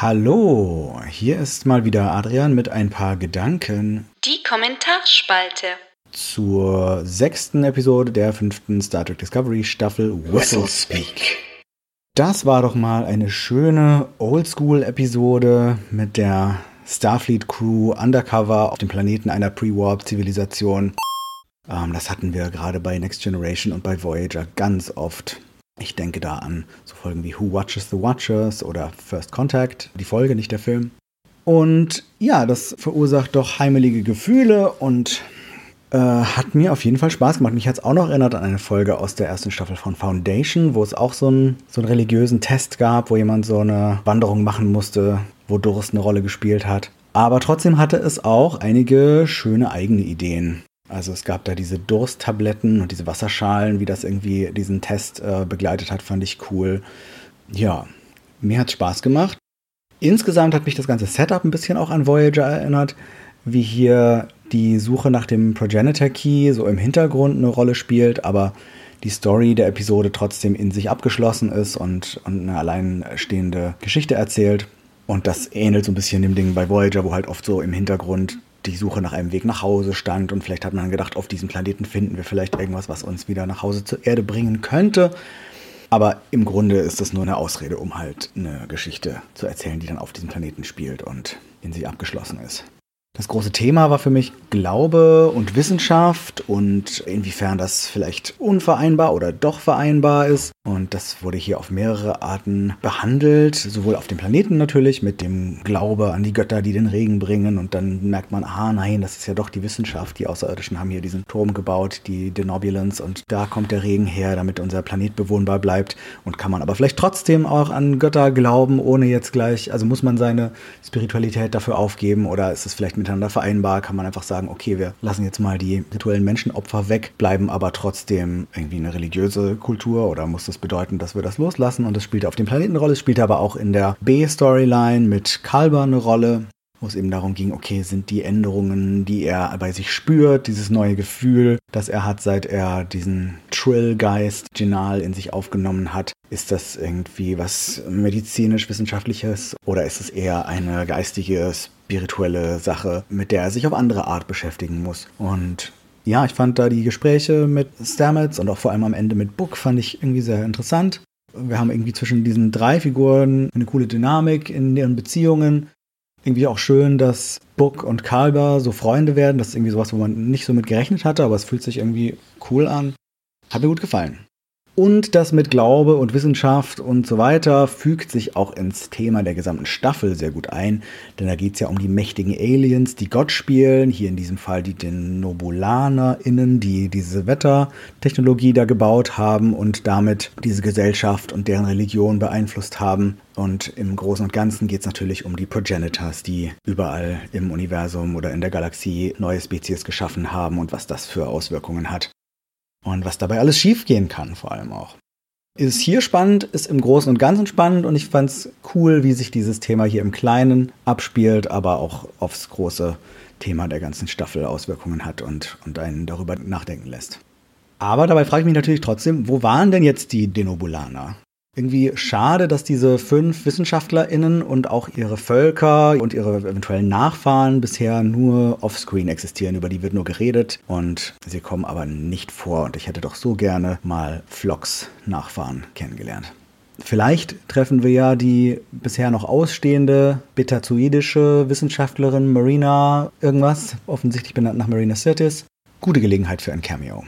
Hallo, hier ist mal wieder Adrian mit ein paar Gedanken Die Kommentarspalte. zur 6. Episode der 5. Star Trek Discovery Staffel Whistlespeak. Das war doch mal eine schöne Oldschool-Episode mit der Starfleet-Crew undercover auf dem Planeten einer Pre-Warp-Zivilisation. Das hatten wir gerade bei Next Generation und bei Voyager ganz oft. Ich denke da an so Folgen wie Who Watches the Watchers oder First Contact, die Folge, nicht der Film. Und ja, das verursacht doch heimelige Gefühle und hat mir auf jeden Fall Spaß gemacht. Mich hat es auch noch erinnert an eine Folge aus der ersten Staffel von Foundation, wo es auch so einen religiösen Test gab, wo jemand so eine Wanderung machen musste, wo Durst eine Rolle gespielt hat. Aber trotzdem hatte es auch einige schöne eigene Ideen. Also es gab da diese Dursttabletten und diese Wasserschalen, wie das irgendwie diesen Test begleitet hat, fand ich cool. Ja, mir hat es Spaß gemacht. Insgesamt hat mich das ganze Setup ein bisschen auch an Voyager erinnert, wie hier die Suche nach dem Progenitor Key so im Hintergrund eine Rolle spielt, aber die Story der Episode trotzdem in sich abgeschlossen ist und eine alleinstehende Geschichte erzählt. Und das ähnelt so ein bisschen dem Ding bei Voyager, wo halt oft so im Hintergrund die Suche nach einem Weg nach Hause stand und vielleicht hat man gedacht, auf diesem Planeten finden wir vielleicht irgendwas, was uns wieder nach Hause zur Erde bringen könnte. Aber im Grunde ist das nur eine Ausrede, um halt eine Geschichte zu erzählen, die dann auf diesem Planeten spielt und in sich abgeschlossen ist. Das große Thema war für mich Glaube und Wissenschaft und inwiefern das vielleicht unvereinbar oder doch vereinbar ist. Und das wurde hier auf mehrere Arten behandelt, sowohl auf dem Planeten natürlich mit dem Glaube an die Götter, die den Regen bringen. Und dann merkt man, nein, das ist ja doch die Wissenschaft. Die Außerirdischen haben hier diesen Turm gebaut, die Denobulans, und da kommt der Regen her, damit unser Planet bewohnbar bleibt. Und kann man aber vielleicht trotzdem auch an Götter glauben, ohne jetzt gleich, also muss man seine Spiritualität dafür aufgeben oder ist es vielleicht miteinander vereinbar, kann man einfach sagen, okay, wir lassen jetzt mal die rituellen Menschenopfer weg, bleiben aber trotzdem irgendwie eine religiöse Kultur oder muss das bedeuten, dass wir das loslassen? Und das spielte auf dem Planeten eine Rolle, es spielte aber auch in der B-Storyline mit Culber eine Rolle, wo es eben darum ging, okay, sind die Änderungen, die er bei sich spürt, dieses neue Gefühl, das er hat, seit er diesen Trill-Geist Jinal in sich aufgenommen hat, ist das irgendwie was medizinisch-wissenschaftliches oder ist es eher eine geistige, spirituelle Sache, mit der er sich auf andere Art beschäftigen muss? Und ja, ich fand da die Gespräche mit Stamets und auch vor allem am Ende mit Book fand ich irgendwie sehr interessant. Wir haben irgendwie zwischen diesen drei Figuren eine coole Dynamik in ihren Beziehungen. Irgendwie auch schön, dass Book und Culber so Freunde werden. Das ist irgendwie sowas, wo man nicht so mit gerechnet hatte, aber es fühlt sich irgendwie cool an. Hat mir gut gefallen. Und das mit Glaube und Wissenschaft und so weiter fügt sich auch ins Thema der gesamten Staffel sehr gut ein, denn da geht es ja um die mächtigen Aliens, die Gott spielen, hier in diesem Fall die DenobulanerInnen, die diese Wettertechnologie da gebaut haben und damit diese Gesellschaft und deren Religion beeinflusst haben. Und im Großen und Ganzen geht es natürlich um die Progenitors, die überall im Universum oder in der Galaxie neue Spezies geschaffen haben und was das für Auswirkungen hat. Und was dabei alles schiefgehen kann, vor allem auch. Ist hier spannend, ist im Großen und Ganzen spannend und ich fand's cool, wie sich dieses Thema hier im Kleinen abspielt, aber auch aufs große Thema der ganzen Staffel Auswirkungen hat und einen darüber nachdenken lässt. Aber dabei frage ich mich natürlich trotzdem, wo waren denn jetzt die Denobulaner? Irgendwie schade, dass diese 5 WissenschaftlerInnen und auch ihre Völker und ihre eventuellen Nachfahren bisher nur offscreen existieren. Über die wird nur geredet und sie kommen aber nicht vor. Und ich hätte doch so gerne mal Phlox Nachfahren kennengelernt. Vielleicht treffen wir ja die bisher noch ausstehende betazoidische Wissenschaftlerin Marina irgendwas, offensichtlich benannt nach Marina Sirtis. Gute Gelegenheit für ein Cameo.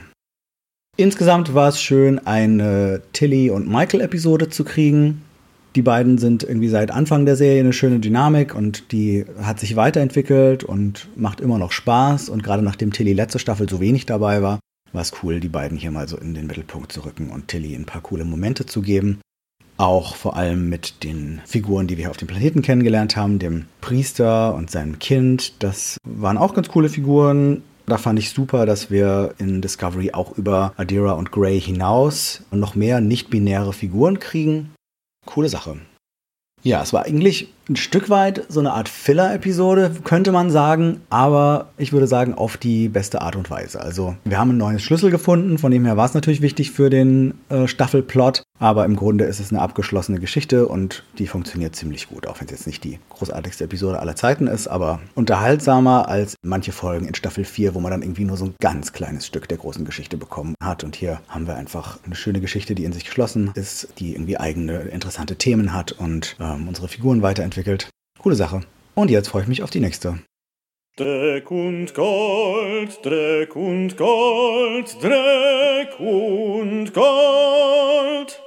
Insgesamt war es schön, eine Tilly- und Michael-Episode zu kriegen. Die beiden sind irgendwie seit Anfang der Serie eine schöne Dynamik und die hat sich weiterentwickelt und macht immer noch Spaß. Und gerade nachdem Tilly letzte Staffel so wenig dabei war, war es cool, die beiden hier mal so in den Mittelpunkt zu rücken und Tilly ein paar coole Momente zu geben. Auch vor allem mit den Figuren, die wir hier auf dem Planeten kennengelernt haben, dem Priester und seinem Kind. Das waren auch ganz coole Figuren. Da fand ich super, dass wir in Discovery auch über Adira und Grey hinaus noch mehr nicht-binäre Figuren kriegen. Coole Sache. Ja, es war eigentlich ein Stück weit so eine Art Filler-Episode, könnte man sagen, aber ich würde sagen, auf die beste Art und Weise. Also wir haben einen neuen Schlüssel gefunden, von dem her war es natürlich wichtig für den Staffelplot. Aber im Grunde ist es eine abgeschlossene Geschichte und die funktioniert ziemlich gut, auch wenn es jetzt nicht die großartigste Episode aller Zeiten ist, aber unterhaltsamer als manche Folgen in Staffel 4, wo man dann irgendwie nur so ein ganz kleines Stück der großen Geschichte bekommen hat. Und hier haben wir einfach eine schöne Geschichte, die in sich geschlossen ist, die irgendwie eigene interessante Themen hat und unsere Figuren weiterentwickelt. Coole Sache. Und jetzt freue ich mich auf die nächste. Dreck und Gold, Dreck und Gold, Dreck und Gold.